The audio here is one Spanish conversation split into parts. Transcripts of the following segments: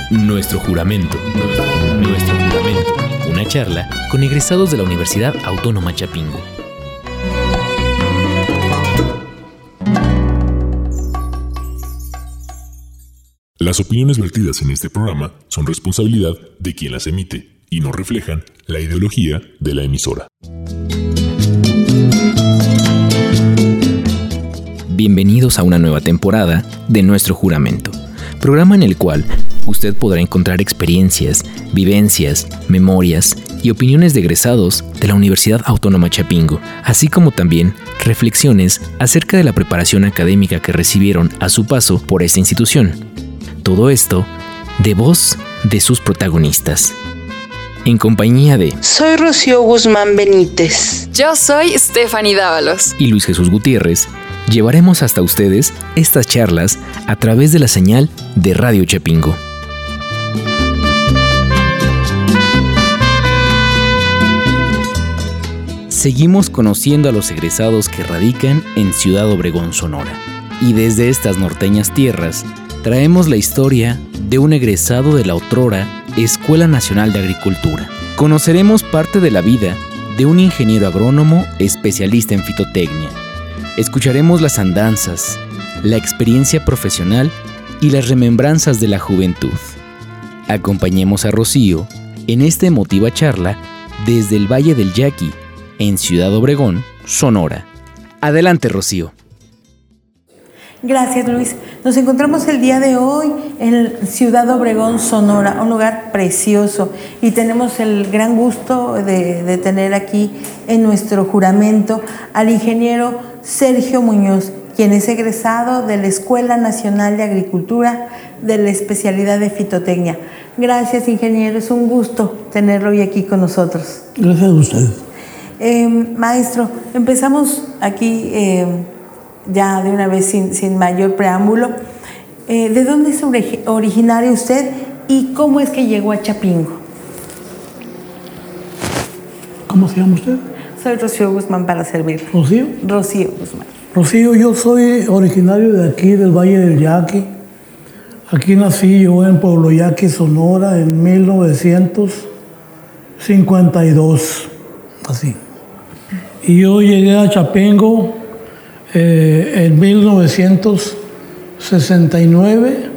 Nuestro juramento. Nuestro juramento. Una charla con egresados de la Universidad Autónoma Chapingo. Las opiniones vertidas en este programa son responsabilidad de quien las emite y no reflejan la ideología de la emisora. Bienvenidos a una nueva temporada de Nuestro Juramento, programa en el cual usted podrá encontrar experiencias, vivencias, memorias y opiniones de egresados de la Universidad Autónoma Chapingo, así como también reflexiones acerca de la preparación académica que recibieron a su paso por esta institución. Todo esto de voz de sus protagonistas. En compañía de... Soy Rocío Guzmán Benítez. Yo soy Stephanie Dávalos. Y Luis Jesús Gutiérrez, llevaremos hasta ustedes estas charlas a través de la señal de Radio Chapingo. Seguimos conociendo a los egresados que radican en Ciudad Obregón, Sonora. Y desde estas norteñas tierras, traemos la historia de un egresado de la otrora Escuela Nacional de Agricultura. Conoceremos parte de la vida de un ingeniero agrónomo especialista en fitotecnia. Escucharemos las andanzas, la experiencia profesional y las remembranzas de la juventud. Acompañemos a Rocío en esta emotiva charla desde el Valle del Yaqui, en Ciudad Obregón, Sonora. Adelante, Rocío. Gracias, Luis. Nos encontramos el día de hoy en Ciudad Obregón, Sonora, un lugar precioso, y tenemos el gran gusto de tener aquí en nuestro juramento al ingeniero Sergio Muñoz, quien es egresado de la Escuela Nacional de Agricultura de la especialidad de fitotecnia. Gracias, ingeniero, es un gusto tenerlo hoy aquí con nosotros. Gracias a ustedes. Maestro, empezamos aquí ya de una vez sin mayor preámbulo. ¿De dónde es originario usted y cómo es que llegó a Chapingo? ¿Cómo se llama usted? Soy Rocío Guzmán, para servirle. ¿Rocío? Rocío Guzmán. Rocío, yo soy originario de aquí, del Valle del Yaqui. Aquí nací yo en Pueblo Yaqui, Sonora, en 1952, así. Y yo llegué a Chapingo en 1969.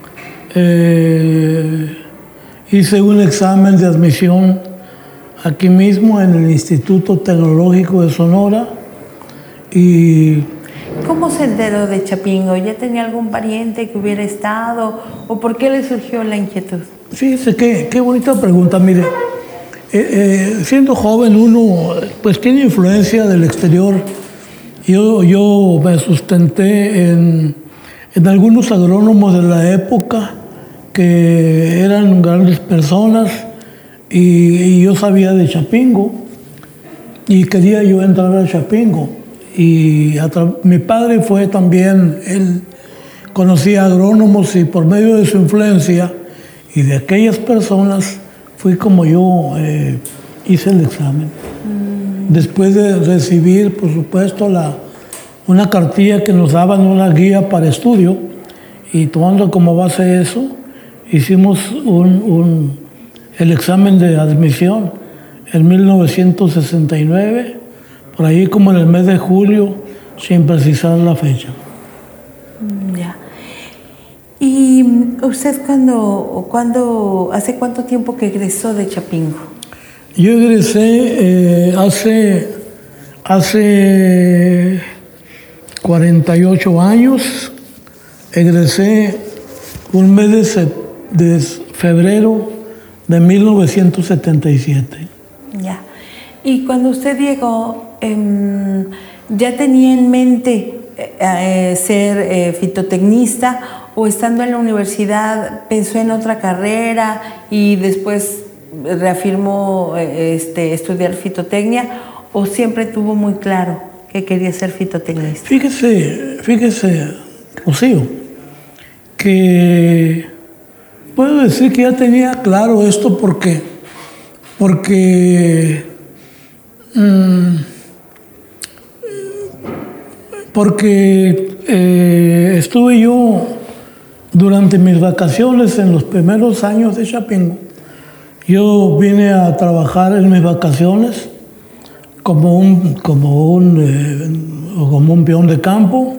Hice un examen de admisión aquí mismo en el Instituto Tecnológico de Sonora. Y ¿cómo se enteró de Chapingo? ¿Ya tenía algún pariente que hubiera estado? ¿O por qué le surgió la inquietud? Fíjese qué bonita pregunta. Mire, siendo joven uno pues tiene influencia del exterior. Yo me sustenté en algunos agrónomos de la época que eran grandes personas, y yo sabía de Chapingo y quería yo entrar a Chapingo. Y mi padre fue también, él conocía agrónomos, y por medio de su influencia y de aquellas personas fui como yo hice el examen. Después de recibir, por supuesto, una cartilla que nos daban, una guía para estudio, y tomando como base eso, hicimos el examen de admisión en 1969, por ahí como en el mes de julio, sin precisar la fecha. Ya. ¿Y usted hace cuánto tiempo que egresó de Chapingo? Yo egresé hace 48 años. Egresé un mes de febrero de 1977. Ya. Y cuando usted llegó, ¿ya tenía en mente ser fitotecnista, o estando en la universidad pensó en otra carrera y después reafirmó estudiar fitotecnia, o siempre tuvo muy claro que quería ser fitotecnista? Fíjese, Rocío, que puedo decir que ya tenía claro esto porque estuve yo durante mis vacaciones en los primeros años de Chapingo, yo vine a trabajar en mis vacaciones como un peón de campo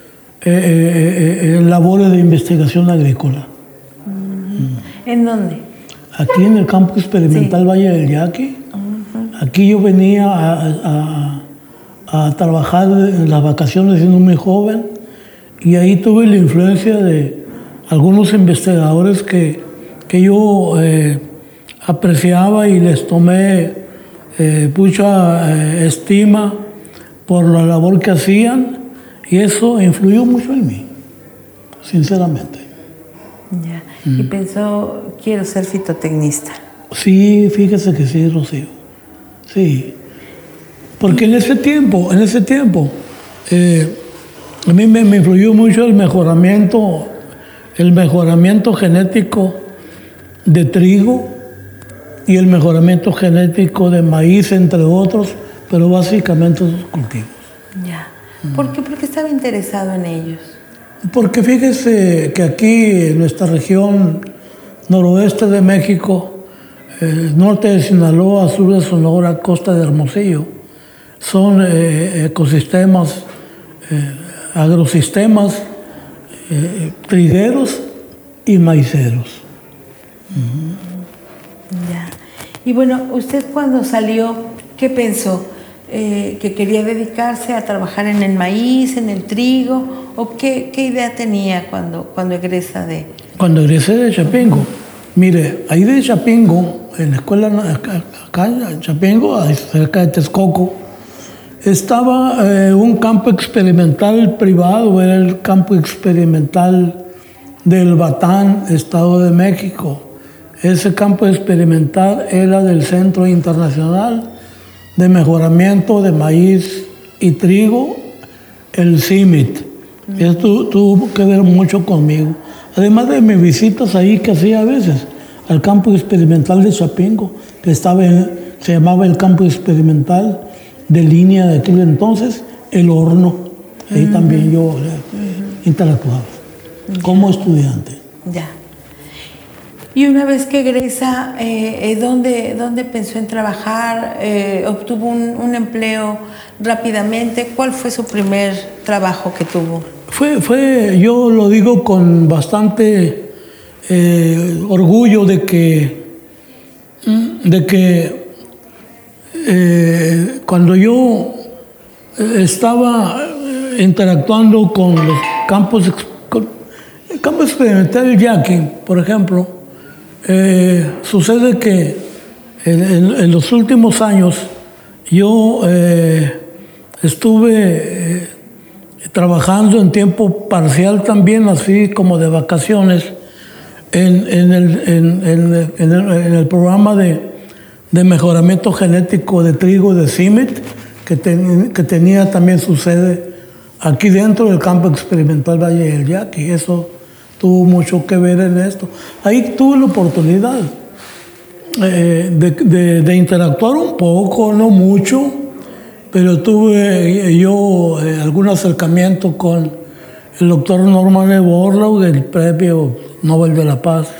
en labores de investigación agrícola. ¿En dónde? Aquí en el campo experimental Valle del Yaqui. Aquí yo venía a trabajar en las vacaciones siendo muy joven, y ahí tuve la influencia de algunos investigadores que yo apreciaba y les tomé mucha estima por la labor que hacían, y eso influyó mucho en mí, sinceramente. Ya. Y pensó, quiero ser fitotecnista. Sí, fíjese que sí, Rocío. Sí. Porque en ese tiempo, a mí me influyó mucho el mejoramiento genético de trigo y el mejoramiento genético de maíz, entre otros, pero básicamente esos cultivos. Ya. ¿Por qué? Porque estaba interesado en ellos. Porque fíjese que aquí en nuestra región noroeste de México, norte de Sinaloa, sur de Sonora, costa de Hermosillo, son ecosistemas, agrosistemas, trigueros y maiceros. Ya. Y bueno, usted cuando salió, ¿qué pensó? ¿Que quería dedicarse a trabajar en el maíz, en el trigo? ¿O qué idea tenía cuando egresa de...? Cuando egresé de Chapingo, mire, ahí de Chapingo, en la escuela acá en Chapingo, cerca de Texcoco, estaba un campo experimental privado, era el campo experimental del Batán, Estado de México. Ese campo experimental era del Centro Internacional de Mejoramiento de Maíz y Trigo, el CIMIT. Eso tuvo que ver mucho conmigo. Además de mis visitas ahí que hacía a veces, al campo experimental de Chapingo, que se llamaba el campo experimental de línea de aquel entonces, El Horno. Ahí también yo interactuaba como estudiante. Ya. Y una vez que egresa, ¿dónde pensó en trabajar? ¿Obtuvo un empleo rápidamente? ¿Cuál fue su primer trabajo que tuvo? Yo lo digo con bastante orgullo de que cuando yo estaba interactuando con los campos, el campo experimental del Yaqui, por ejemplo, sucede que en los últimos años yo estuve trabajando en tiempo parcial también, así como de vacaciones, en el programa de mejoramiento genético de trigo de CIMIT, que tenía también su sede aquí dentro del campo experimental Valle del Yaqui. Eso tuvo mucho que ver en esto. Ahí tuve la oportunidad de interactuar un poco, no mucho, pero tuve yo algún acercamiento con el doctor Norman E. Borlaug, el premio Nobel de la Paz,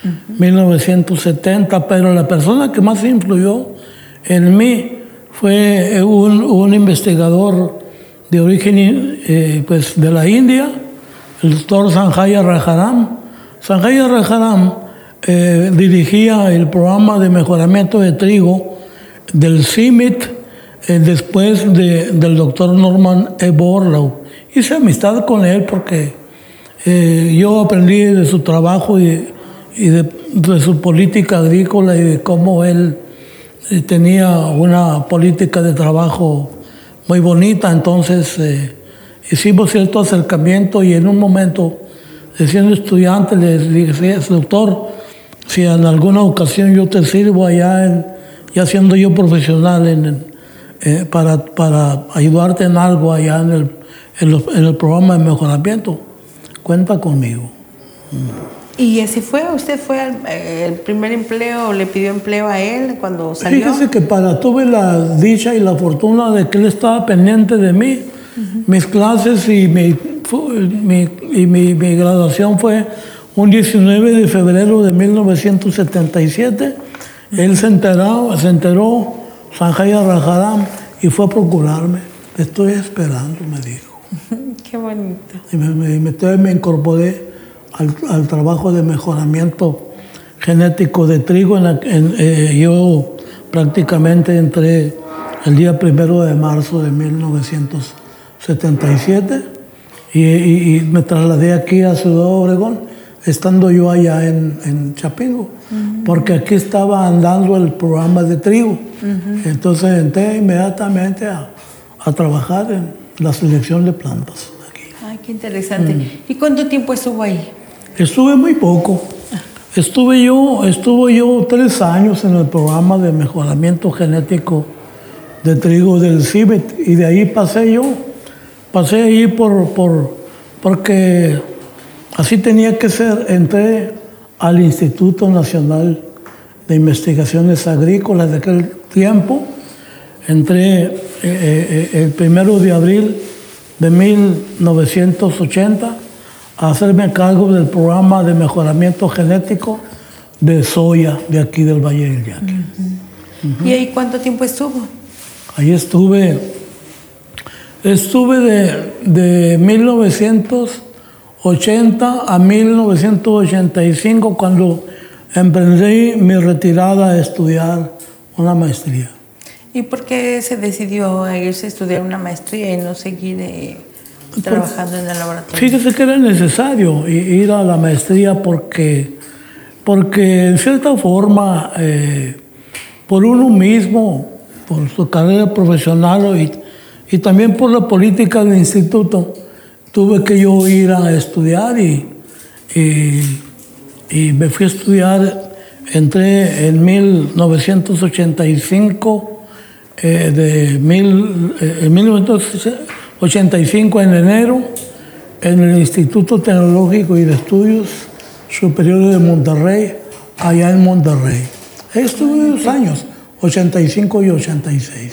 1970, pero la persona que más influyó en mí fue un investigador de origen pues de la India, el doctor Sanjaya Rajaram. Sanjaya Rajaram dirigía el programa de mejoramiento de trigo del CIMIT después del doctor Norman E. Borlaug. Hice amistad con él porque yo aprendí de su trabajo y de su política agrícola y de cómo él tenía una política de trabajo muy bonita. Entonces hicimos cierto acercamiento y en un momento, siendo estudiante, le dije, doctor, si en alguna ocasión yo te sirvo allá, ya siendo yo profesional, para ayudarte en algo allá en el programa de mejoramiento, cuenta conmigo. ¿Y así fue? ¿Usted fue el primer empleo o le pidió empleo a él cuando salió? Fíjese que tuve la dicha y la fortuna de que él estaba pendiente de mí, mis clases y mi mi graduación fue un 19 de febrero de 1977. Él se enteró, Sanjaya Rajaram, y fue a procurarme. Te estoy esperando, me dijo. Qué bonito. Y me incorporé al trabajo de mejoramiento genético de trigo. Yo prácticamente entré el día 1 de marzo de 1977 y me trasladé aquí a Ciudad Obregón, estando yo allá en Chapingo, porque aquí estaba andando el programa de trigo. Entonces entré inmediatamente a trabajar en la selección de plantas aquí. Ay, qué interesante. ¿Y cuánto tiempo estuvo ahí? Estuve muy poco. Estuve yo 3 años en el programa de mejoramiento genético de trigo del CIBET, y de ahí pasé ahí porque así tenía que ser. Entré al Instituto Nacional de Investigaciones Agrícolas de aquel tiempo. Entré el 1 de abril de 1980 a hacerme cargo del programa de mejoramiento genético de soya de aquí del Valle del Yaqui. ¿Y ahí cuánto tiempo estuvo? Ahí estuve de 1980 a 1985, cuando emprendí mi retirada a estudiar una maestría. ¿Y por qué se decidió a irse a estudiar una maestría y no seguir trabajando en el laboratorio? Fíjese que era necesario ir a la maestría porque en cierta forma, por uno mismo, por su carrera profesional y también por la política del instituto, tuve que yo ir a estudiar y me fui a estudiar. Entré en 1985, en 1985 en enero, en el Instituto Tecnológico y de Estudios Superiores de Monterrey, allá en Monterrey. Estuve 2 años, 85 y 86.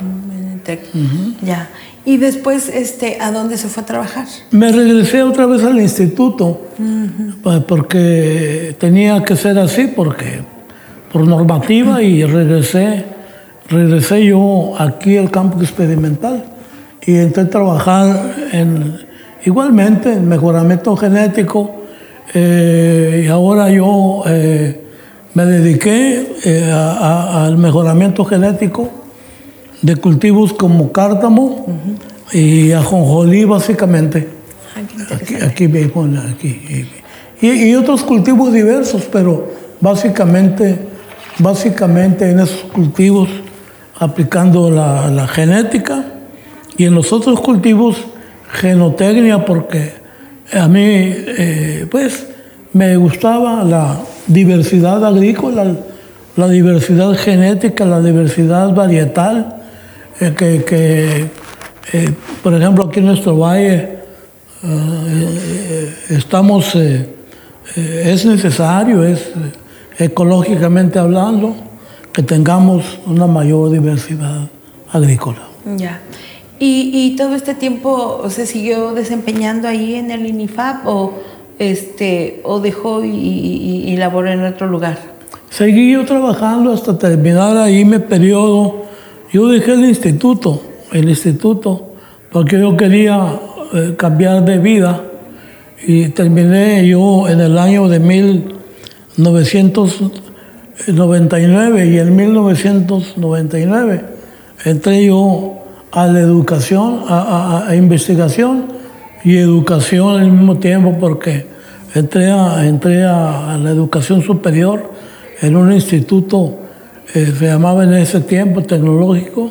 Ya. ¿Y después a dónde se fue a trabajar? Me regresé otra vez al instituto, porque tenía que ser así, por normativa, y regresé yo aquí al campo experimental y entré a trabajar igualmente en mejoramiento genético, y ahora yo me dediqué al mejoramiento genético de cultivos como cártamo y ajonjolí, básicamente. Aquí y otros cultivos diversos, pero básicamente en esos cultivos aplicando la genética, y en los otros cultivos genotecnia, porque a mí pues me gustaba la diversidad agrícola, la diversidad genética, la diversidad varietal, por ejemplo, aquí en nuestro valle es necesario, ecológicamente hablando, que tengamos una mayor diversidad agrícola. Ya. ¿Y todo este tiempo se siguió desempeñando ahí en el INIFAP o dejó y laboró en otro lugar? Seguí yo trabajando hasta terminar ahí mi periodo. Yo dejé el instituto, porque yo quería cambiar de vida, y terminé yo en el año de 1999, y en 1999 entré yo a la educación, a investigación y educación al mismo tiempo, porque entré a la educación superior en un instituto, se llamaba en ese tiempo tecnológico,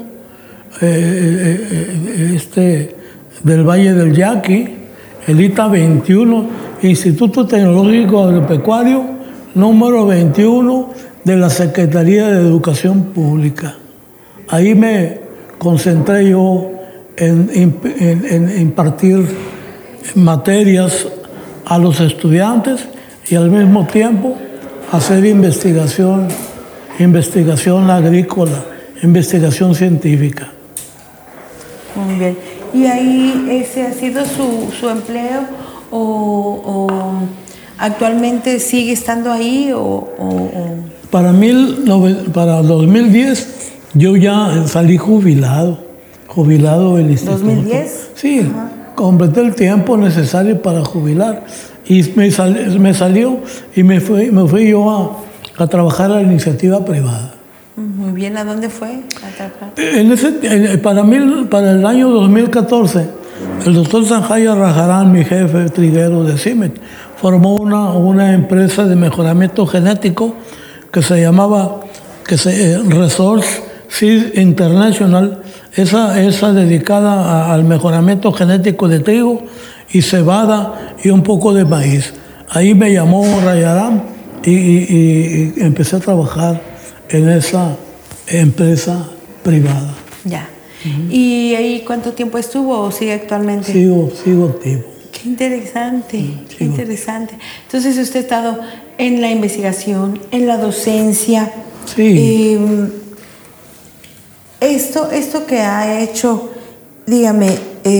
del Valle del Yaqui, el ITA 21, Instituto Tecnológico Agropecuario, número 21 de la Secretaría de Educación Pública. Ahí me concentré yo en impartir materias a los estudiantes y al mismo tiempo hacer investigación agrícola, investigación científica. Muy bien. ¿Y ahí ese ha sido su empleo o actualmente sigue estando ahí Para 2010 yo ya salí jubilado del instituto. ¿2010? Sí, completé el tiempo necesario para jubilar y me salió y me fui yo a trabajar a la iniciativa privada. Muy bien, ¿a dónde fue a trabajar? Para el año 2014, el doctor Sanjaya Rajarán, mi jefe triguero de CIMET, formó una empresa de mejoramiento genético que se llamaba Resource Seed International, esa dedicada al mejoramiento genético de trigo y cebada y un poco de maíz. Ahí me llamó Rajarán y empecé a trabajar en esa empresa privada. Ya. ¿Y ahí cuánto tiempo estuvo o sigue actualmente? Sigo activo. Qué interesante, qué interesante. Entonces usted ha estado en la investigación, en la docencia. Sí. Esto que ha hecho, dígame,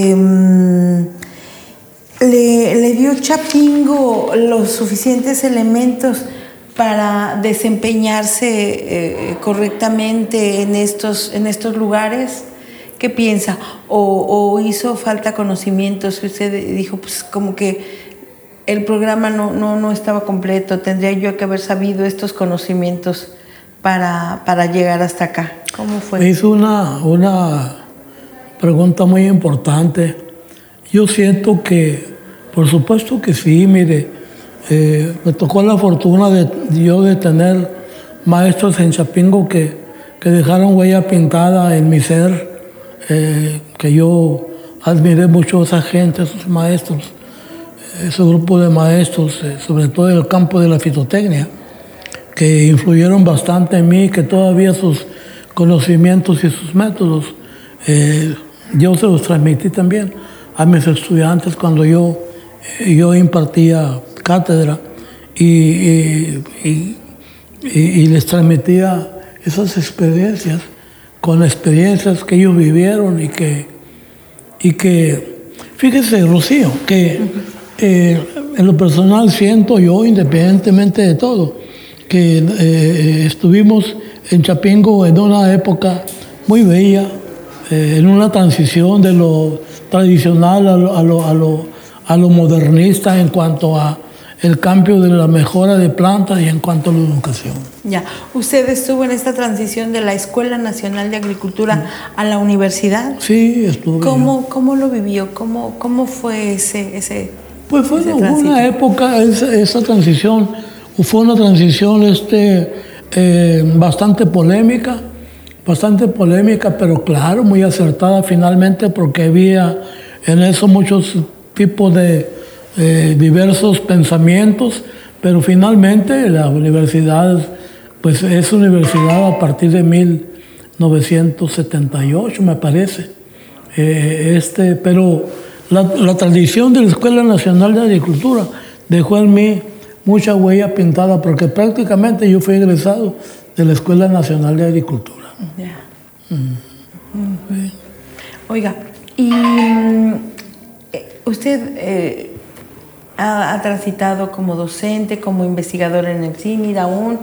¿le dio Chapingo los suficientes elementos para desempeñarse correctamente en estos lugares? ¿Qué piensa? ¿O hizo falta conocimientos que usted dijo, pues como que el programa no estaba completo, tendría yo que haber sabido estos conocimientos para llegar hasta acá? ¿Cómo fue? Me hizo una pregunta muy importante. Yo siento que, por supuesto que sí, mire, me tocó la fortuna de tener maestros en Chapingo que dejaron huella pintada en mi ser, que yo admiré mucho a esa gente, a esos maestros, ese grupo de maestros, sobre todo en el campo de la fitotecnia, que influyeron bastante en mí, que todavía sus conocimientos y sus métodos yo se los transmití también a mis estudiantes cuando yo impartía cátedra y les transmitía esas experiencias con experiencias que ellos vivieron y que fíjese, Rocío, que en lo personal siento yo, independientemente de todo, que estuvimos en Chapingo en una época muy bella, en una transición de lo tradicional a lo modernista en cuanto a el cambio de la mejora de plantas y en cuanto a la educación. Ya, usted estuvo en esta transición de la Escuela Nacional de Agricultura a la universidad. Sí, estuve. ¿Cómo lo vivió? ¿Cómo fue ese Pues fue una época, esa transición, fue una transición bastante polémica, pero claro, muy acertada finalmente, porque había en eso muchos tipos de diversos pensamientos, pero finalmente la universidad, pues es universidad a partir de 1978, me parece. Pero la tradición de la Escuela Nacional de Agricultura dejó en mí mucha huella pintada, porque prácticamente yo fui egresado de la Escuela Nacional de Agricultura. Ya. Oiga, y usted ha transitado como docente, como investigador en el CIMID aún.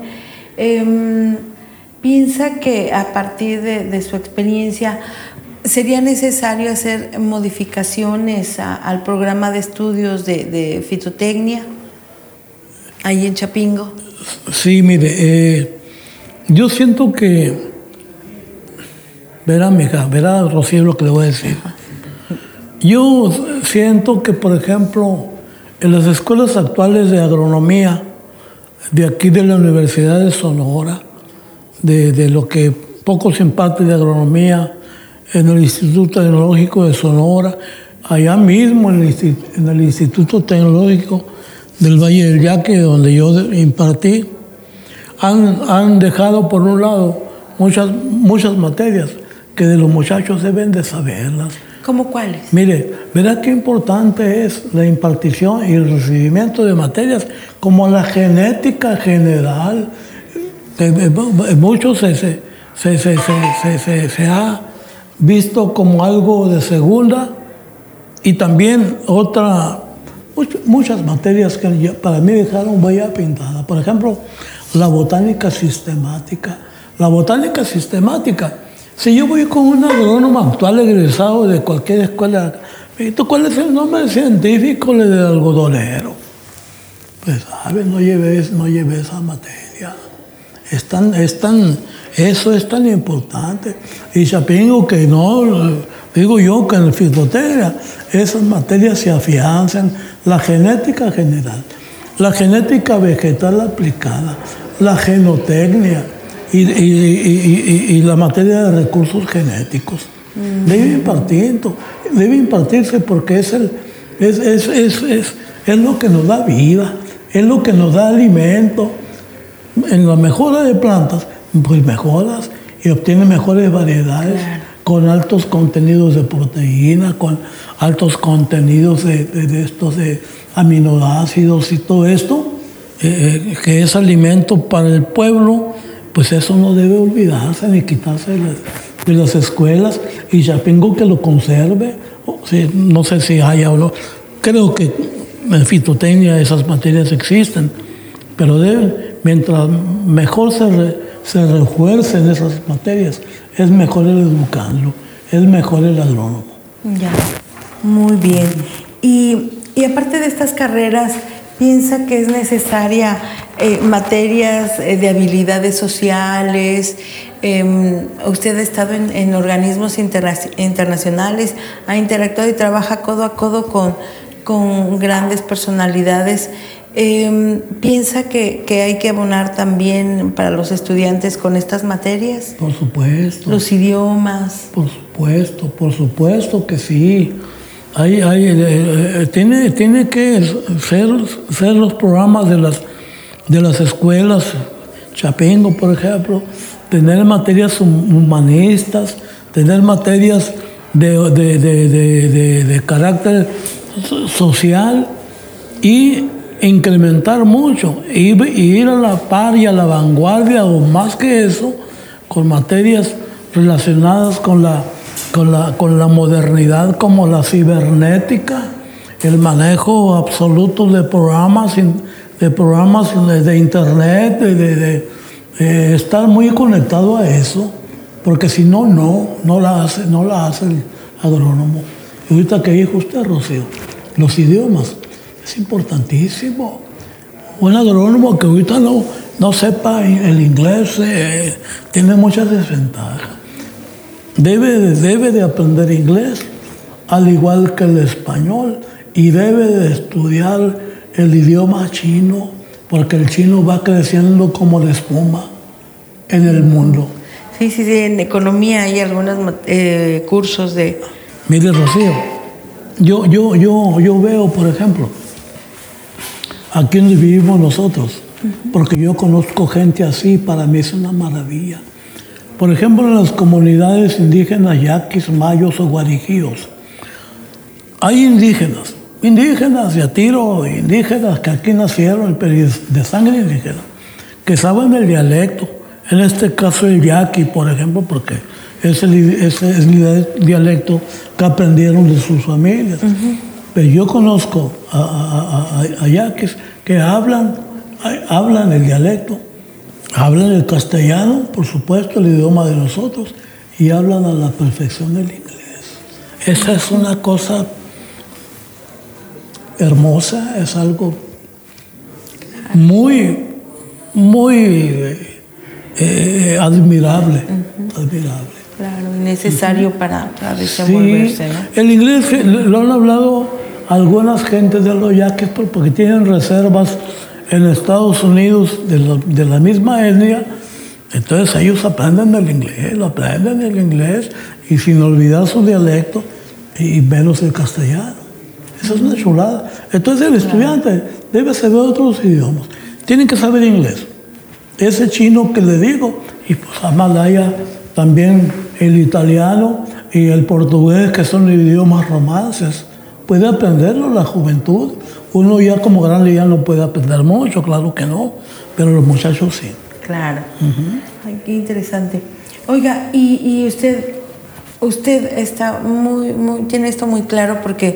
¿Piensa que a partir de su experiencia sería necesario hacer modificaciones al programa de estudios de fitotecnia ahí en Chapingo? Sí, mire, yo siento que, verá, Rocío, lo que le voy a decir. Yo siento que, por ejemplo, en las escuelas actuales de agronomía de aquí de la Universidad de Sonora, de lo que poco se imparte de agronomía en el Instituto Tecnológico de Sonora, allá mismo en el Instituto Tecnológico del Valle del Yaque, donde yo impartí, han dejado por un lado muchas materias que de los muchachos deben de saberlas. ¿Cómo cuáles? Mire, verá qué importante es la impartición y el recibimiento de materias como la genética general. Muchos se ha visto como algo de segunda, y también otra muchas materias que para mí dejaron huella pintada. Por ejemplo, la botánica sistemática. La botánica sistemática. Si yo voy con un agrónomo actual egresado de cualquier escuela, ¿cuál es el nombre científico del algodonero? Pues, ¿sabes? No llevé esa materia. Eso es tan importante. Y Chapingo que no, digo yo que en fitotecnia esas materias se afianzan. La genética general, la genética vegetal aplicada, la genotecnia y la materia de recursos genéticos. Debe impartirse porque es lo que nos da vida, es lo que nos da alimento. En la mejora de plantas, pues mejoras y obtienes mejores variedades, claro, con altos contenidos de proteína, con altos contenidos de aminoácidos y todo esto, que es alimento para el pueblo. Pues eso no debe olvidarse ni quitarse de las escuelas, y Chapingo que lo conserve. No sé si haya o no. Creo que en fitotecnia esas materias existen, pero mientras mejor se refuercen esas materias, es mejor el educando, es mejor el agrónomo. Ya, muy bien. Y aparte de estas carreras, ¿piensa que es necesaria materias de habilidades sociales? Usted ha estado en organismos internacionales, ha interactuado y trabaja codo a codo con grandes personalidades. ¿Piensa que hay que abonar también para los estudiantes con estas materias? Por supuesto. Los idiomas. Por supuesto que sí. Tiene que ser los programas de las escuelas. Chapingo, por ejemplo, tener materias humanistas, tener materias de carácter social y incrementar mucho, ir a la par y a la vanguardia, o más que eso, con materias relacionadas con la modernidad, como la cibernética, el manejo absoluto de programas de internet, de estar muy conectado a eso, porque si no la hace el agrónomo. Y ahorita que dijo usted, Rocío, los idiomas, es importantísimo. Un agrónomo que ahorita no sepa el inglés tiene muchas desventajas. Debe de aprender inglés, al igual que el español, y debe de estudiar el idioma chino, porque el chino va creciendo como la espuma en el mundo. Sí, en economía hay algunos cursos de... Mire, Rocío, yo veo, por ejemplo, aquí donde vivimos nosotros, porque yo conozco gente así, para mí es una maravilla. Por ejemplo, en las comunidades indígenas yaquis, mayos o guarijíos, hay indígenas de a tiro, indígenas que aquí nacieron, de sangre indígena, que saben el dialecto. En este caso el yaqui, por ejemplo, porque es el dialecto que aprendieron de sus familias. Pero yo conozco a yaquis que hablan el dialecto, hablan el castellano, por supuesto, el idioma de nosotros, y hablan a la perfección el inglés. Esa es una cosa hermosa, es algo muy, muy admirable. Claro, necesario para desenvolverse, sí, ¿no? El inglés lo han hablado algunas gentes de los yaquis porque tienen reservas en Estados Unidos de la misma etnia. Entonces ellos aprenden el inglés y sin olvidar su dialecto y menos el castellano. Eso es una chulada. Entonces el estudiante debe saber otros idiomas. Tienen que saber inglés. Ese chino que le digo, y pues a Malaya también el italiano y el portugués, que son idiomas romances. Puede aprenderlo la juventud. Uno ya como grande ya no puede aprender mucho, claro que no, pero los muchachos sí. Claro. Ay, qué interesante. Oiga, y usted está tiene esto muy claro, porque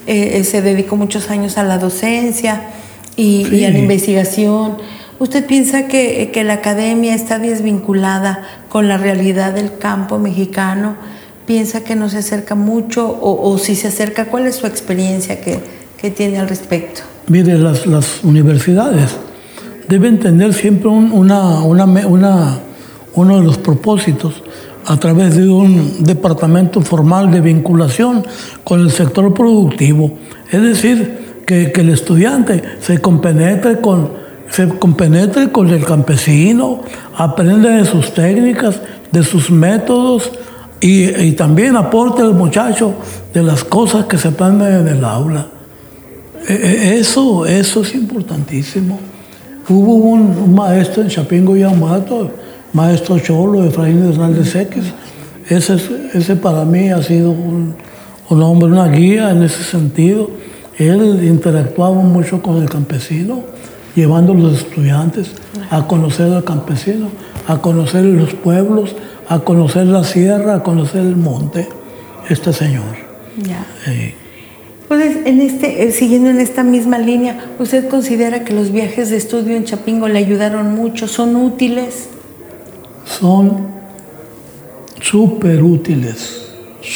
se dedicó muchos años a la docencia y a la investigación. ¿Usted piensa que la academia está desvinculada con la realidad del campo mexicano? ¿Piensa que no se acerca mucho o si se acerca, cuál es su experiencia que tiene al respecto? Mire, las universidades deben tener siempre uno de los propósitos a través de un departamento formal de vinculación con el sector productivo. Es decir, que el estudiante se compenetre con el campesino, aprenda de sus técnicas, de sus métodos y también aporte al muchacho de las cosas que se aprenden en el aula. Eso es importantísimo. Hubo un maestro en Chapingo y Amato, maestro Cholo, Efraín Hernández X. Ese para mí ha sido un hombre, una guía en ese sentido. Él interactuaba mucho con el campesino, llevando a los estudiantes a conocer al campesino, a conocer los pueblos, a conocer la sierra, a conocer el monte. Este señor. Ya. Pues siguiendo en esta misma línea, ¿usted considera que los viajes de estudio en Chapingo le ayudaron mucho? ¿Son útiles? Son súper útiles.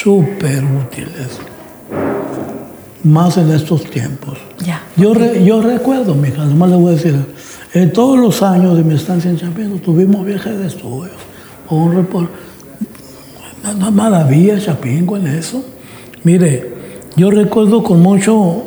Más en estos tiempos. Ya. Yo recuerdo, mija, además le voy a decir, en todos los años de mi estancia en Chapingo tuvimos viajes de estudios. Una maravilla Chapingo en eso. Mire, yo recuerdo con mucho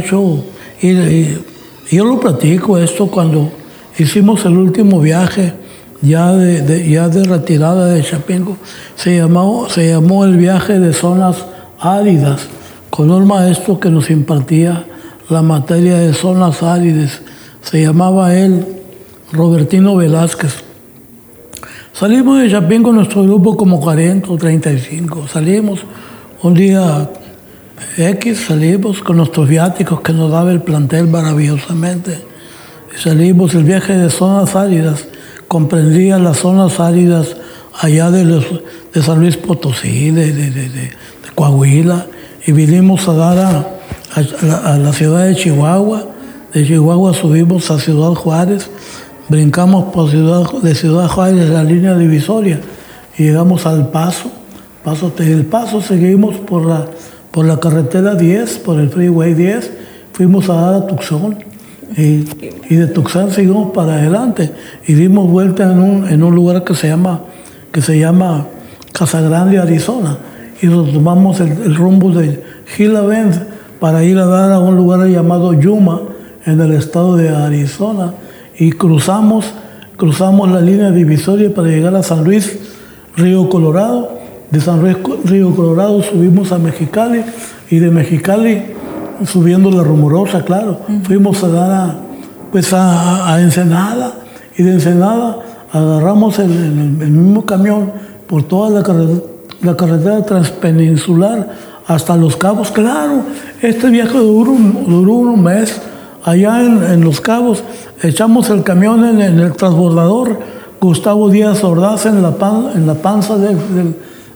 y yo lo platico esto cuando hicimos el último viaje ya de retirada de Chapingo. Se llamó el viaje de zonas áridas, con un maestro que nos impartía la materia de zonas áridas. Se llamaba él Robertino Velázquez. Salimos de Chapingo, nuestro grupo como 40 o 35. Salimos un día X, salimos con nuestros viáticos que nos daba el plantel maravillosamente. Y salimos, el viaje de zonas áridas comprendía las zonas áridas allá de San Luis Potosí, de Coahuila, y vinimos a dar a la ciudad de Chihuahua. De Chihuahua subimos a Ciudad Juárez, brincamos por de Ciudad Juárez la línea divisoria y llegamos al Paso. Del Paso seguimos por la carretera 10, por el Freeway 10, fuimos a dar a Tucson y de Tucson seguimos para adelante y dimos vuelta en un lugar que se llama Casa Grande, Arizona, y retomamos el rumbo de Gila Bend para ir a dar a un lugar llamado Yuma en el estado de Arizona y cruzamos la línea divisoria para llegar a San Luis, Río Colorado. De San Luis, Río Colorado subimos a Mexicali y de Mexicali, subiendo la Rumorosa, claro, fuimos a dar a Ensenada y de Ensenada agarramos el mismo camión por toda la carretera transpeninsular hasta Los Cabos. Claro, este viaje duró un mes. Allá en Los Cabos echamos el camión en el transbordador Gustavo Díaz Ordaz en la panza del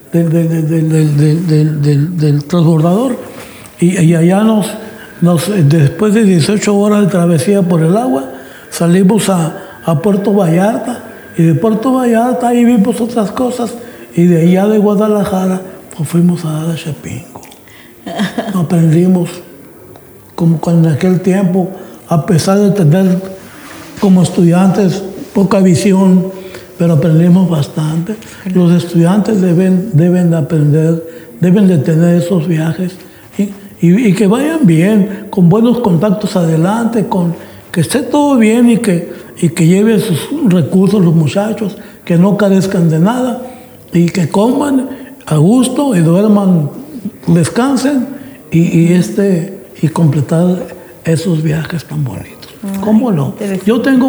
transbordador y allá después de 18 horas de travesía por el agua salimos a Puerto Vallarta y de Puerto Vallarta ahí vimos otras cosas y de allá de Guadalajara pues fuimos a dar a Chapingo. Aprendimos como en aquel tiempo, a pesar de tener como estudiantes poca visión, pero aprendimos bastante. Los estudiantes deben aprender, deben de tener esos viajes y que vayan bien, con buenos contactos adelante, que esté todo bien y que lleven sus recursos los muchachos, que no carezcan de nada y que coman a gusto y duerman, descansen y completar esos viajes tan bonitos. ¿Cómo no? Yo tengo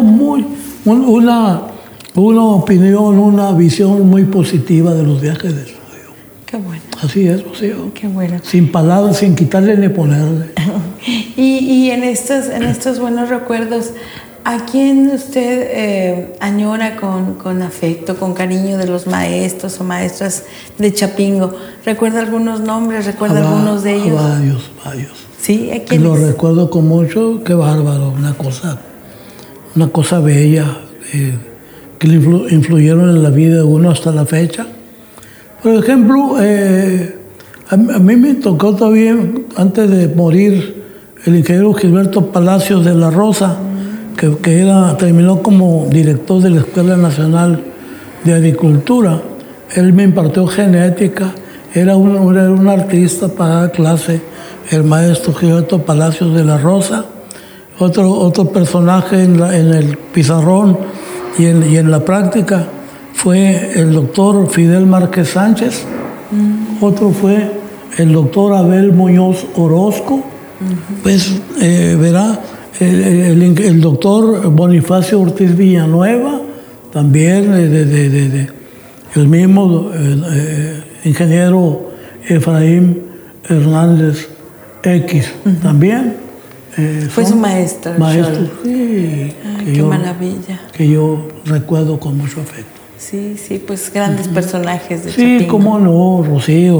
una opinión, una visión muy positiva de los viajes de estudio. Qué bueno. Así es, Rocío. Qué bueno. Sin palabras, sin quitarle ni ponerle. Y en estos buenos recuerdos, ¿a quién usted añora con afecto, con cariño de los maestros o maestras de Chapingo? ¿Recuerda algunos nombres? ¿Recuerda algunos de ellos? Varios. Sí, ¿a quién Lo es? recuerdo con mucho, qué bárbaro, una cosa bella, que le influyeron en la vida de uno hasta la fecha. Por ejemplo, a mí me tocó todavía, antes de morir, el ingeniero Gilberto Palacios de la Rosa, que terminó como director de la Escuela Nacional de Agricultura. Él me impartió genética, era un artista para dar clase, el maestro Gilberto Palacios de la Rosa. Otro personaje en el pizarrón y en la práctica fue el doctor Fidel Márquez Sánchez. Otro fue el doctor Abel Muñoz Orozco. Pues verá, el doctor Bonifacio Ortiz Villanueva, también el mismo ingeniero Efraín Hernández X, también. Fue su maestro. Maestro, sí. Qué maravilla. Que yo recuerdo con mucho afecto. Sí, sí, pues grandes personajes de Sí, Chapingo. cómo no, Rocío,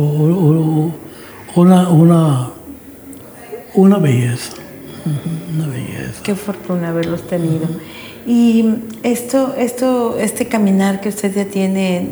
una belleza, una belleza. Qué fortuna haberlos tenido. Y este caminar que usted ya tiene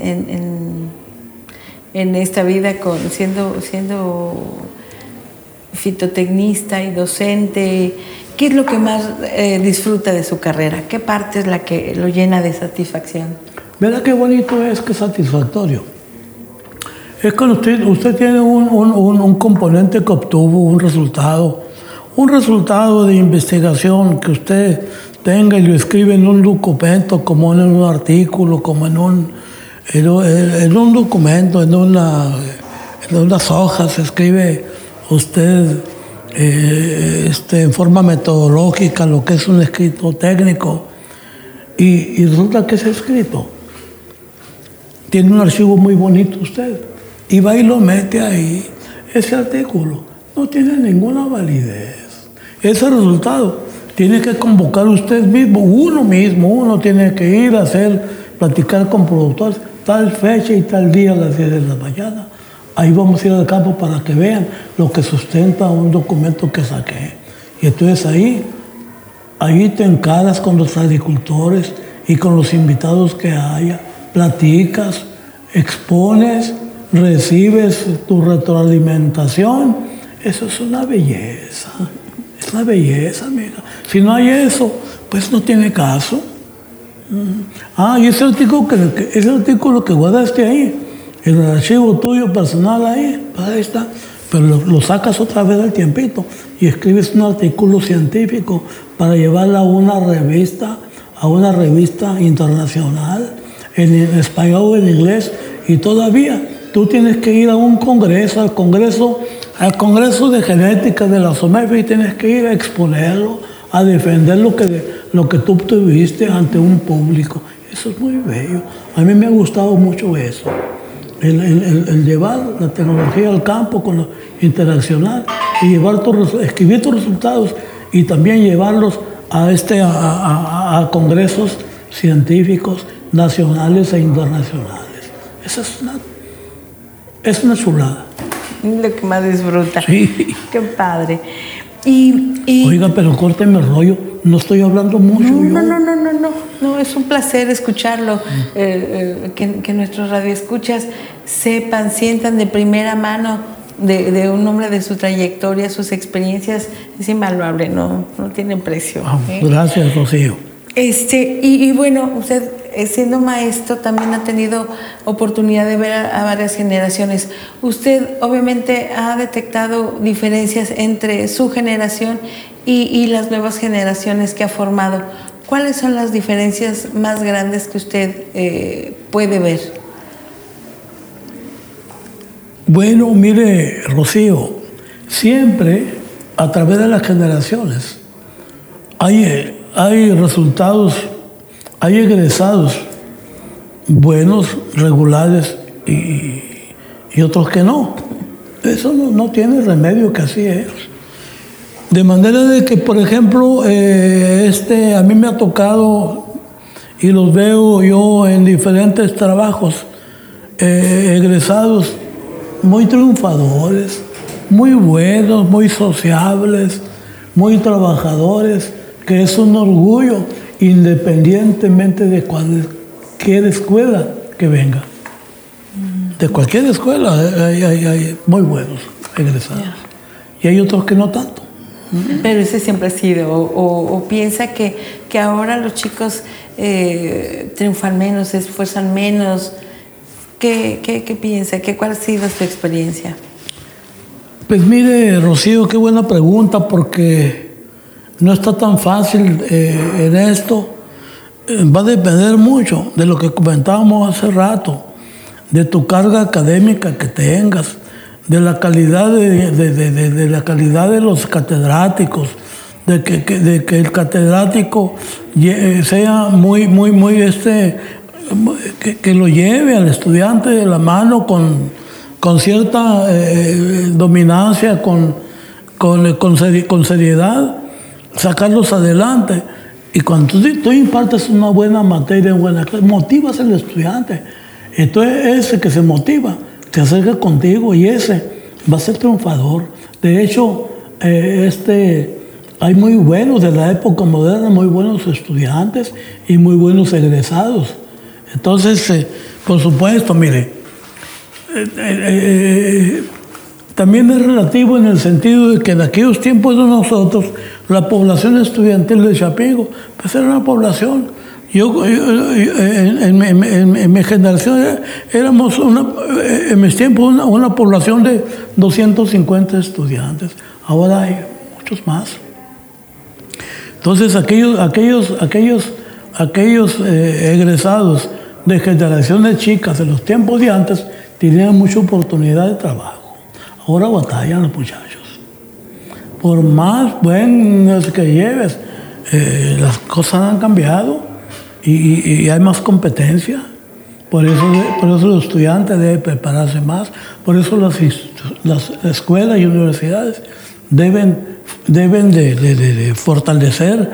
en esta vida, siendo fitotecnista y docente, ¿qué es lo que más disfruta de su carrera? ¿Qué parte es la que lo llena de satisfacción? ¿Verdad qué bonito es, qué satisfactorio? Es cuando usted tiene un componente que obtuvo, un resultado de investigación que usted tenga y lo escribe en un documento, como en un artículo, como en un documento, en unas hojas, escribe usted en forma metodológica lo que es un escrito técnico, y resulta que ese escrito tiene un archivo muy bonito usted, y va y lo mete ahí. Ese artículo no tiene ninguna validez. Ese resultado tiene que convocar usted mismo, uno tiene que ir a platicar con productores, tal fecha y tal día a las 10 de la mañana. Ahí vamos a ir al campo para que vean lo que sustenta un documento que saqué. Y entonces ahí te encaras con los agricultores y con los invitados que haya, platicas, expones, recibes tu retroalimentación. Eso es una belleza. Es una belleza, amiga. Si no hay eso, pues no tiene caso. Y ese artículo que guardaste ahí, en el archivo tuyo personal ahí está. Pero lo sacas otra vez al tiempito y escribes un artículo científico para llevarla a una revista internacional, en español o en inglés, y todavía tú tienes que ir a un congreso, al congreso de genética de la SOMEFI, y tienes que ir a exponerlo, a defender lo que tú tuviste ante un público. Eso es muy bello. A mí me ha gustado mucho eso. El llevar la tecnología al campo, interaccionar y escribir tus resultados, y también llevarlos a congresos científicos nacionales e internacionales. Esa es una chulada. Lo que más disfruta. Sí. Qué padre. Y Oiga, pero córteme el rollo. No estoy hablando mucho. No, es un placer escucharlo. Que nuestros radioescuchas sientan de primera mano de un hombre de su trayectoria, sus experiencias. Es invaluable, no tiene precio. Gracias, Rocío. Y bueno, usted siendo maestro también ha tenido oportunidad de ver a varias generaciones. Usted obviamente ha detectado diferencias entre su generación y las nuevas generaciones que ha formado. ¿Cuáles son las diferencias más grandes que usted puede ver? Bueno, mire, Rocío, siempre a través de las generaciones hay resultados, hay egresados buenos, regulares y otros que no. Eso no tiene remedio, que así es. De manera de que, por ejemplo, a mí me ha tocado, y los veo yo en diferentes trabajos, egresados muy triunfadores, muy buenos, muy sociables, muy trabajadores, que es un orgullo independientemente de cualquier escuela que venga. De cualquier escuela hay muy buenos egresados. Y hay otros que no tanto. Pero ese siempre ha sido, o piensa que ahora los chicos triunfan menos, se esfuerzan menos. ¿Qué piensa? ¿Cuál ha sido su experiencia? Pues mire, Rocío, qué buena pregunta, porque no está tan fácil en esto. Va a depender mucho de lo que comentábamos hace rato, de tu carga académica que tengas, de la calidad de la calidad de los catedráticos, de que el catedrático sea muy que lo lleve al estudiante de la mano con cierta dominancia, con seriedad, sacarlos adelante. Y cuando tú impartes una buena materia, buena clase, motivas al estudiante. Entonces ese que se motiva se acerca contigo y ese va a ser triunfador. De hecho, hay muy buenos de la época moderna, muy buenos estudiantes y muy buenos egresados. Entonces, por supuesto, mire, también es relativo en el sentido de que en aquellos tiempos de nosotros, la población estudiantil de Chapingo, pues era una población. En mi generación éramos en mis tiempos una población de 250 estudiantes. Ahora hay muchos más. Entonces aquellos egresados de generaciones chicas de los tiempos de antes tenían mucha oportunidad de trabajo. Ahora batallan los muchachos. Por más buenos que lleves, las cosas han cambiado y hay más competencia. Por eso los estudiantes deben prepararse más. Por eso las escuelas y universidades deben de fortalecer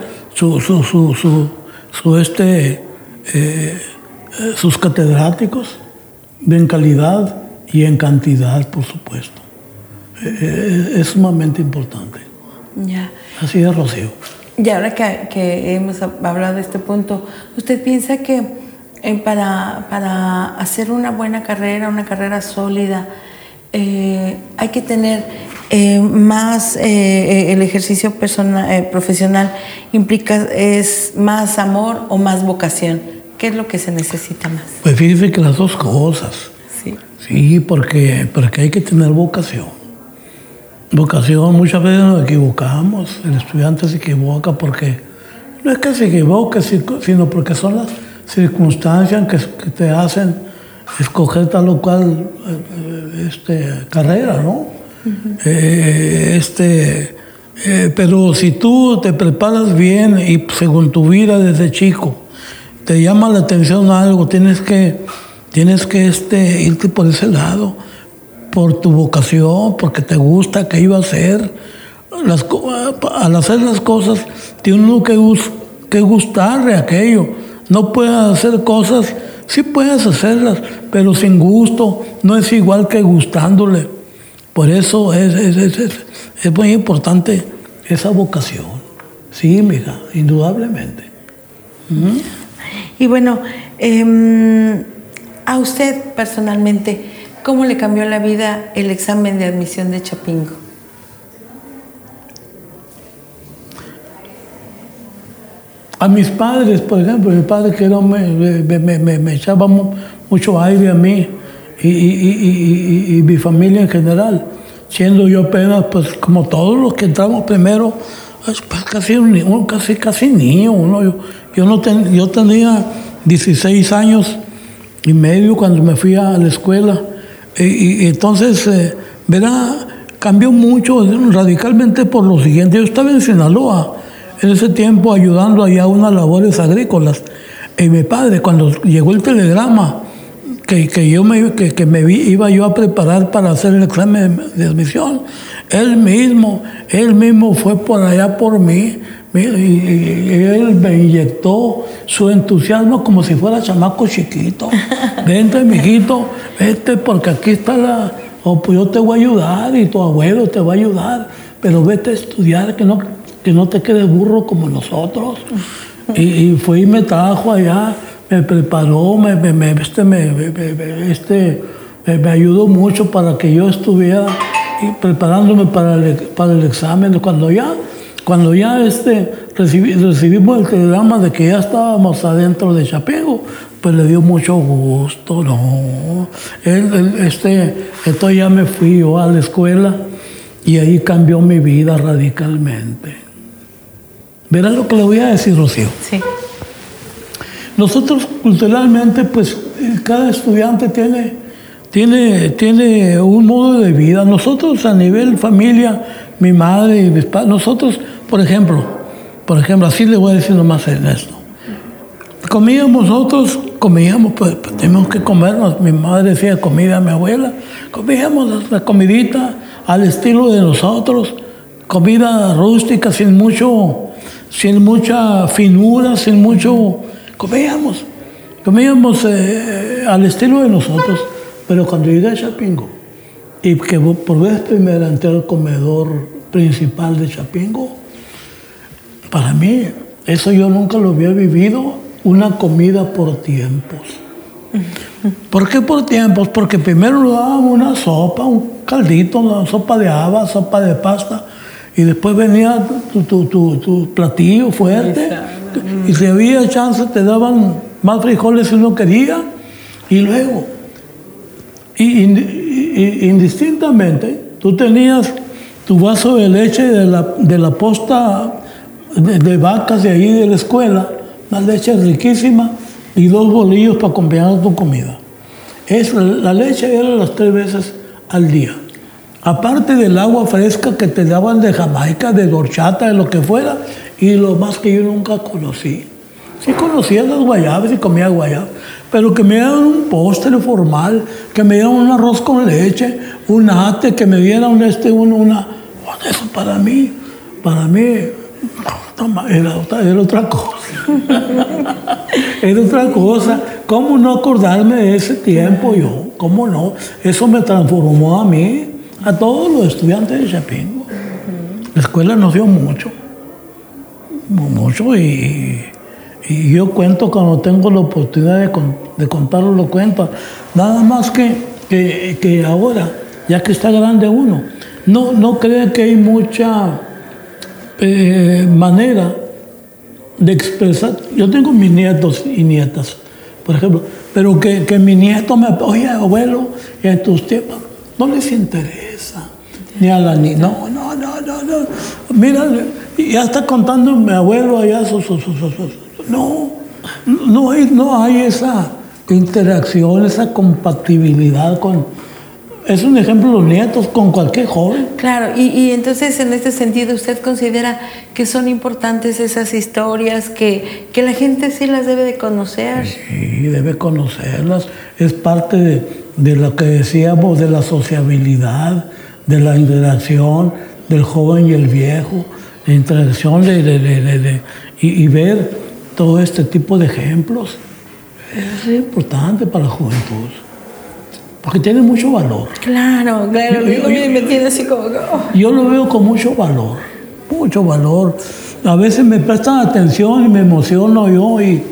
sus catedráticos en calidad y en cantidad, por supuesto. Es sumamente importante. Ya. Así es, Rocío. Y ahora que hemos hablado de este punto, ¿usted piensa que para hacer una buena carrera, una carrera sólida, hay que tener más el ejercicio profesional implica es más amor o más vocación? ¿Qué es lo que se necesita más? Pues fíjese que las dos cosas. Sí. Sí, porque hay que tener vocación. Vocación, muchas veces nos equivocamos, el estudiante se equivoca porque no es que se equivoque, sino porque son las circunstancias que te hacen escoger tal o cual carrera, ¿no? Uh-huh. Pero si tú te preparas bien y según tu vida desde chico te llama la atención algo, tienes que irte por ese lado, por tu vocación, porque te gusta, qué iba a hacer. Al hacer las cosas, tiene uno que gustarle aquello. No puedes hacer cosas, sí puedes hacerlas, pero sin gusto, no es igual que gustándole. Por eso es muy importante esa vocación. Sí, mija, indudablemente. ¿Mm? Y bueno, a usted personalmente, ¿cómo le cambió la vida el examen de admisión de Chapingo? A mis padres, por ejemplo, mi padre que me echaba mucho aire a mí y mi familia en general, siendo yo apenas, pues como todos los que entramos primero, pues casi niño. Yo tenía 16 años y medio cuando me fui a la escuela. Y entonces, cambió mucho radicalmente por lo siguiente. Yo estaba en Sinaloa en ese tiempo ayudando allá a unas labores agrícolas. Y mi padre, cuando llegó el telegrama que iba yo a preparar para hacer el examen de admisión, él mismo fue por allá por mí. Y él me inyectó su entusiasmo como si fuera chamaco chiquito. Vente, mijito, porque aquí está o pues yo te voy a ayudar y tu abuelo te va a ayudar, pero vete a estudiar, que no te quedes burro como nosotros. Y fue y me trajo allá, me preparó, me ayudó mucho para que yo estuviera preparándome para el examen. Cuando ya recibimos el telegrama de que ya estábamos adentro de Chapingo, pues le dio mucho gusto, ¿no? Entonces ya me fui yo a la escuela y ahí cambió mi vida radicalmente. Verás lo que le voy a decir, Rocío. Sí. Nosotros culturalmente, pues cada estudiante tiene un modo de vida. Nosotros a nivel familia, mi madre y mis padres, nosotros, por ejemplo, así le voy a decir nomás en esto. Comíamos, pues teníamos que comernos. Mi madre decía comida a mi abuela. Comíamos la comidita al estilo de nosotros. Comida rústica, sin mucha finura, comíamos al estilo de nosotros. Pero cuando llegué a Chapingo y que por vez primera entré al comedor principal de Chapingo, para mí eso yo nunca lo había vivido, una comida por tiempos. ¿Por qué por tiempos? Porque primero nos daban una sopa, un caldito, una sopa de habas, sopa de pasta, y después venía tu platillo fuerte, y si había chance te daban más frijoles si uno quería, y luego, indistintamente, tú tenías tu vaso de leche de la posta de vacas de ahí de la escuela, una leche riquísima, y 2 bolillos para acompañar tu comida. La leche era las 3 veces al día. Aparte del agua fresca que te daban de Jamaica, de horchata, de lo que fuera, y lo más que yo nunca conocí. Sí conocía las guayabas y comía guayabas, pero que me dieran un postre formal, que me dieran un arroz con leche, un ate, que me dieran eso para mí era otra cosa. Era otra cosa. ¿Cómo no acordarme de ese tiempo yo? ¿Cómo no? Eso me transformó a mí, a todos los estudiantes de Chapingo. La escuela nos dio mucho, y yo cuento cuando tengo la oportunidad de contarlo, lo cuento. Nada más que ahora, ya que está grande uno, no cree que hay mucha manera de expresar. Yo tengo mis nietos y nietas, por ejemplo, pero que mi nieto oye, abuelo, en tus tiempos, no les interesa, ni a la niña, no, mira, ya está contando mi abuelo allá, no hay esa interacción, esa compatibilidad es un ejemplo los nietos con cualquier joven. Claro, y entonces en este sentido usted considera que son importantes esas historias, que la gente sí las debe de conocer. Sí, debe conocerlas. Es parte de lo que decíamos de la sociabilidad, de la interacción del joven y el viejo, la interacción y ver todo este tipo de ejemplos. Es importante para la juventud. Porque tiene mucho valor. Claro. Me tiene así como... Yo lo veo con mucho valor. A veces me prestan atención y me emociono yo y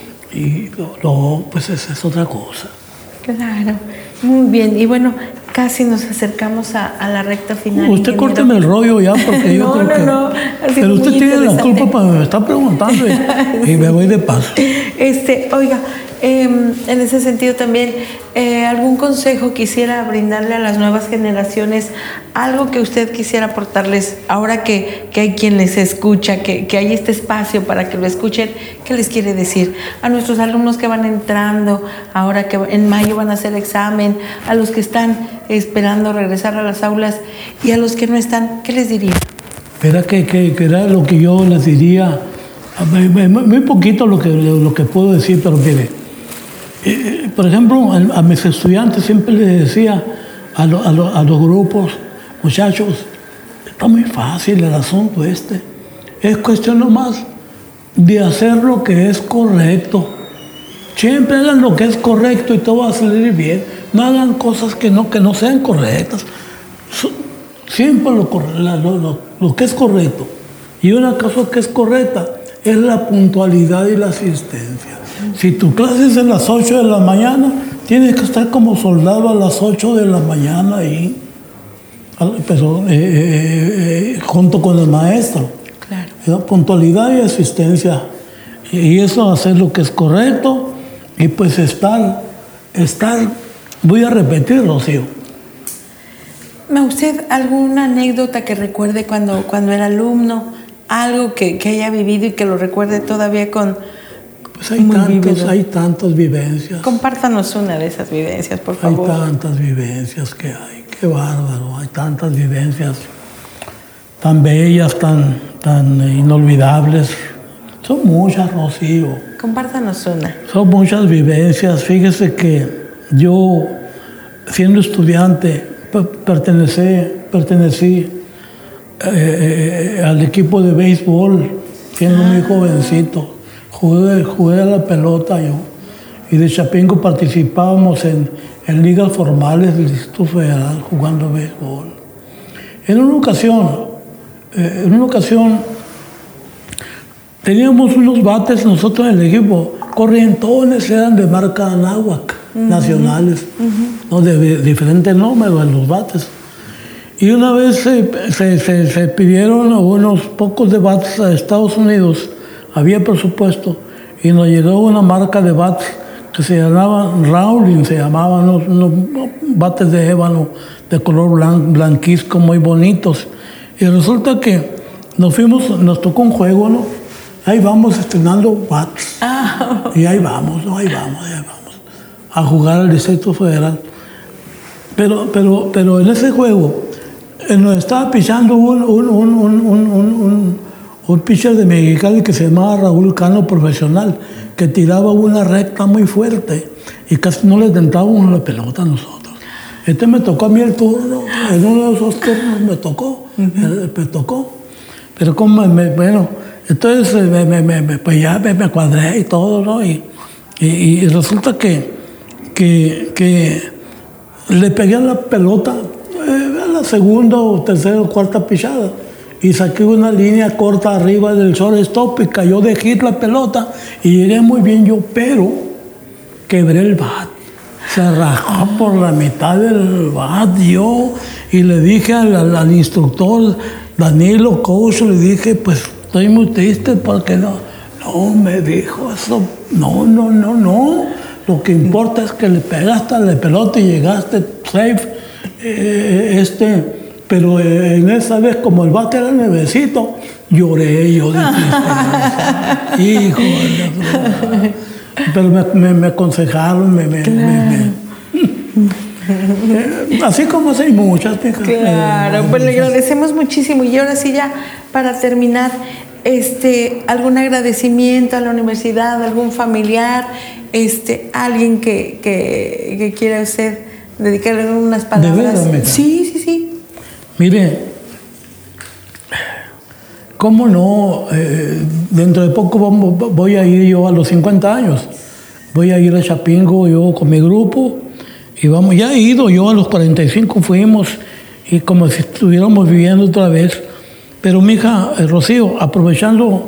pues es otra cosa. Claro, muy bien. Y bueno, casi nos acercamos a la recta final. Usted córteme el rollo ya porque yo creo que... No. Pero usted tiene la culpa para me está preguntando y me voy de paso. Oiga, en ese sentido también, ¿algún consejo quisiera brindarle a las nuevas generaciones? Algo que usted quisiera aportarles ahora que hay quien les escucha, que hay este espacio para que lo escuchen. ¿Qué les quiere decir a nuestros alumnos que van entrando, ahora que en mayo van a hacer examen, a los que están esperando regresar a las aulas y a los que no están? ¿Qué les diría? Verá que era lo que yo les diría, muy poquito lo que puedo decir, pero mire, por ejemplo, a mis estudiantes siempre les decía a los grupos, muchachos, está muy fácil el asunto es cuestión nomás de hacer lo que es correcto. Siempre hagan lo que es correcto y todo va a salir bien. No hagan cosas que no sean correctas. Siempre lo que es correcto. Y una cosa que es correcta es la puntualidad y la asistencia. Si tu clase es a las 8 de la mañana, tienes que estar como soldado a las 8 de la mañana ahí, pero, junto con el maestro. Claro. Puntualidad y asistencia. Y eso, hacer lo que es correcto y pues estar, voy a repetir, Rocío. ¿Usted alguna anécdota que recuerde cuando era alumno? Algo que haya vivido y que lo recuerde todavía con... Pues hay tantas vivencias. Compártanos una de esas vivencias, por favor. Hay tantas vivencias que hay, qué bárbaro. Hay tantas vivencias tan bellas, tan inolvidables. Son muchas, Rocío. Compártanos una. Son muchas vivencias. Fíjese que yo, siendo estudiante, pertenecí al equipo de béisbol, siendo muy jovencito. Jugué a la pelota yo. Y de Chapingo participábamos en ligas formales del Distrito Federal jugando béisbol. En una ocasión, teníamos unos bates nosotros en el equipo, corrientones, eran de marca Anáhuac, nacionales, no, de diferentes números en los bates. Y una vez se pidieron unos pocos de bates a Estados Unidos, había presupuesto, y nos llegó una marca de bates que se llamaban Rowling, se llamaban unos bates de ébano de color blanquizco, muy bonitos. Y resulta que nos tocó un juego, ¿no? Ahí vamos estrenando bates. Y ahí vamos a jugar al Distrito Federal. Pero en ese juego nos estaba pichando un pitcher de Mexicali que se llamaba Raúl Cano, profesional, que tiraba una recta muy fuerte y casi no le tentábamos la pelota a nosotros. Me tocó a mí el turno, en uno de esos turnos me tocó. Pero bueno, entonces pues ya me cuadré y todo, ¿no? Y resulta que le pegué a la pelota a la segunda o tercera o cuarta pichada y saqué una línea corta arriba del shortstop y cayó de hit la pelota y llegué muy bien yo, pero quebré el bat. Se rajó por la mitad del bat yo y le dije al instructor Danilo, coach, le dije, pues estoy muy triste porque no, me dijo eso, no. Lo que importa es que le pegaste a la pelota y llegaste safe. Pero en esa vez, como el bate era nuevecito, lloré yo de tristeza. Hijo de... Pero me aconsejaron, así como hay muchas. Claro, pues le agradecemos muchísimo. Y ahora sí, ya para terminar, algún agradecimiento a la universidad, algún familiar, alguien que quiera usted dedicarle unas palabras. ¿De veras? Sí. Mire, ¿cómo no? Dentro de poco voy a ir yo a los 50 años. Voy a ir a Chapingo yo con mi grupo y ya he ido yo a los 45, fuimos y como si estuviéramos viviendo otra vez. Pero mi hija, Rocío, aprovechando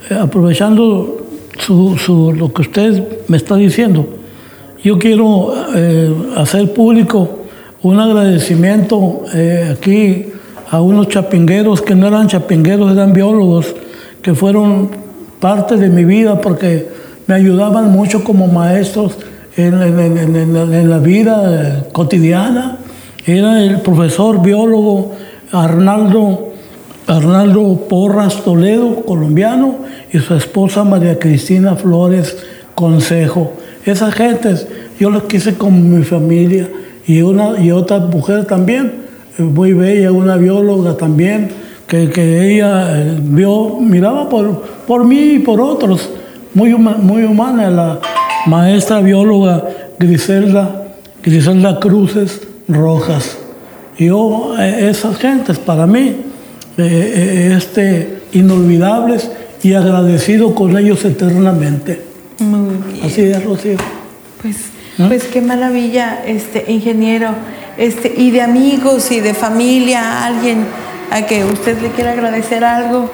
lo que usted me está diciendo, yo quiero hacer público un agradecimiento aquí a unos chapingueros que no eran chapingueros, eran biólogos, que fueron parte de mi vida porque me ayudaban mucho como maestros en la vida cotidiana. Era el profesor biólogo Arnaldo Porras Toledo, colombiano, y su esposa María Cristina Flores Consejo. Esas gentes yo las quise como mi familia. Y otra mujer también, muy bella, una bióloga también, que ella miraba por mí y por otros, muy humana, la maestra bióloga Griselda Cruces Rojas. Yo, esas gentes para mí, inolvidables y agradecido con ellos eternamente. Muy bien. Así es, Rocío. Pues qué maravilla, ingeniero. Y de amigos y de familia, alguien a que usted le quiera agradecer algo.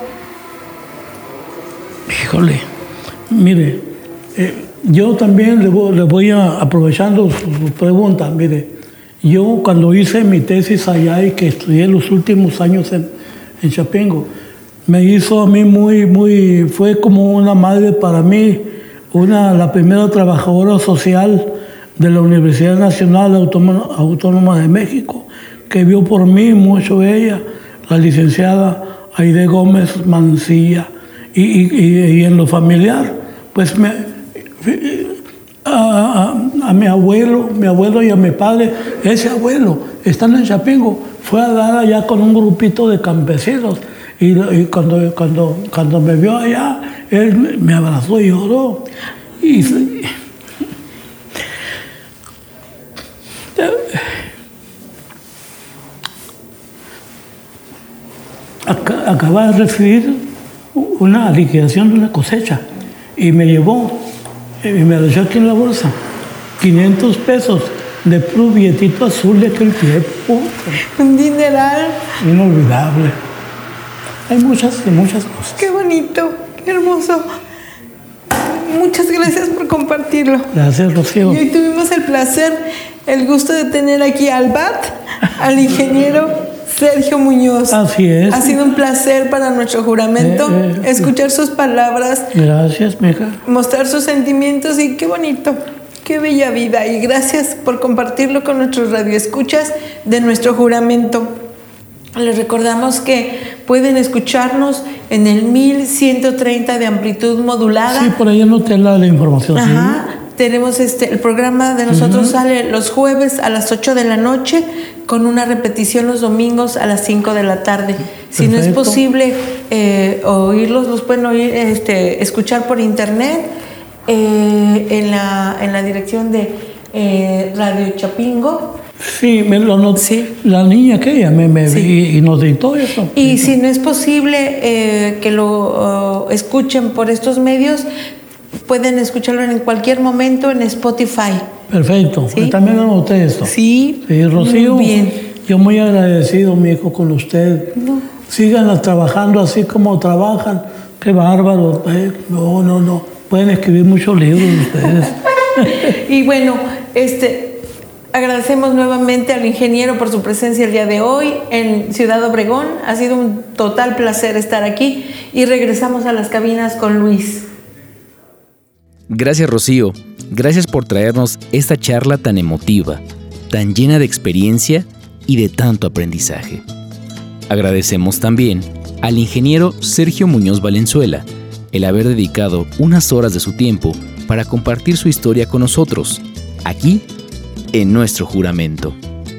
Híjole, mire, yo también le voy a, aprovechando su pregunta, mire, yo cuando hice mi tesis allá y que estudié los últimos años en Chapingo, me hizo a mí fue como una madre para mí, la primera trabajadora social de la Universidad Nacional Autónoma de México, que vio por mí mucho ella, la licenciada Aide Gómez Mancilla, y en lo familiar, pues a mi abuelo y a mi padre, ese abuelo, estando en Chapingo, fue a dar allá con un grupito de campesinos, y cuando me vio allá, él me abrazó y lloró, acaba de recibir una liquidación de una cosecha y me llevó y me dejó aquí en la bolsa 500 pesos de puro billetito azul de aquel tiempo. Un dineral. Inolvidable. Hay muchas cosas. Qué bonito, qué hermoso. Muchas gracias por compartirlo. Gracias, Rocío. Y hoy tuvimos el placer, el gusto de tener aquí al BAT, al ingeniero Sergio Muñoz. Así es. Ha sido un placer para nuestro juramento escuchar sus palabras. Gracias, mija. Mostrar sus sentimientos y qué bonito, qué bella vida. Y gracias por compartirlo con nuestros radioescuchas de nuestro juramento. Les recordamos que pueden escucharnos en el 1130 de amplitud modulada. Sí, por ahí anoté la información. Ajá. ¿Sí? Tenemos el programa de nosotros sale los jueves a las 8 de la noche con una repetición los domingos a las 5 de la tarde. Si no es posible oírlos, los pueden oír, escuchar por internet en la dirección de Radio Chapingo. Sí, me lo noté. Sí. La niña aquella me vi y nos dictó eso. Y si no es posible que lo escuchen por estos medios, pueden escucharlo en cualquier momento en Spotify. Perfecto. ¿Sí? También anoté esto. Sí. Rocío, muy bien. Yo muy agradecido, mi hijo, con usted. No. Síganlas trabajando así como trabajan. Qué bárbaro. No. Pueden escribir muchos libros ustedes. Y bueno, agradecemos nuevamente al ingeniero por su presencia el día de hoy en Ciudad Obregón. Ha sido un total placer estar aquí y regresamos a las cabinas con Luis. Gracias, Rocío. Gracias por traernos esta charla tan emotiva, tan llena de experiencia y de tanto aprendizaje. Agradecemos también al ingeniero Sergio Muñoz Valenzuela el haber dedicado unas horas de su tiempo para compartir su historia con nosotros, aquí en nuestro juramento.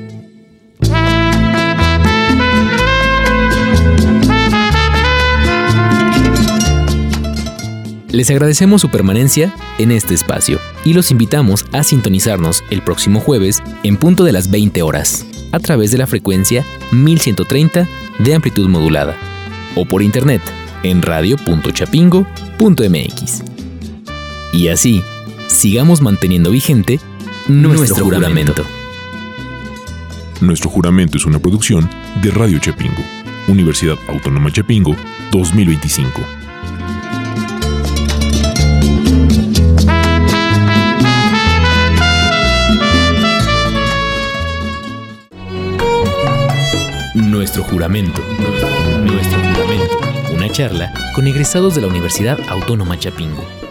Les agradecemos su permanencia en este espacio y los invitamos a sintonizarnos el próximo jueves en punto de las 20 horas a través de la frecuencia 1130 de amplitud modulada o por internet en radio.chapingo.mx. Y así, sigamos manteniendo vigente nuestro juramento. Nuestro juramento es una producción de Radio Chapingo, Universidad Autónoma Chapingo 2025. Nuestro juramento. Una charla con egresados de la Universidad Autónoma Chapingo.